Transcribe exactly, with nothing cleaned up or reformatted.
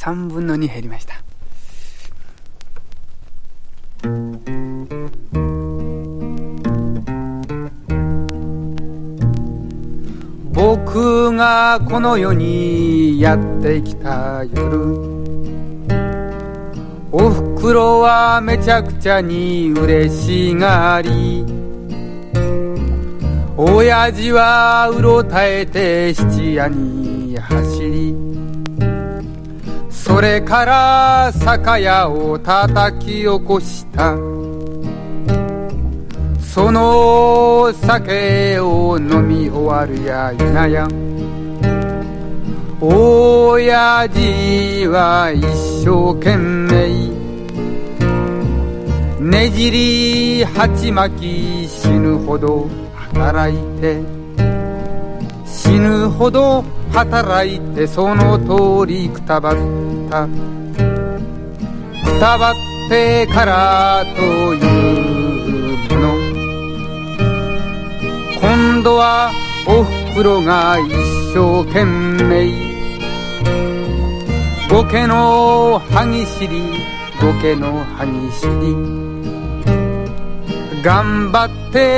さんぶんのに減りました。僕がこの世にやってきた夜、おふくろはめちゃくちゃに嬉しがり、親父はうろたえて質屋に走り、それから酒屋を叩き起こした。その酒を飲み終わるやいなや、親父は一生懸命ねじり鉢巻き死ぬほど働いて、死ぬほど働いてその通りくたばった。くたばってからというもの、今度はおふくろが一生懸命五家の歯ぎしり、五家の歯ぎしり頑張って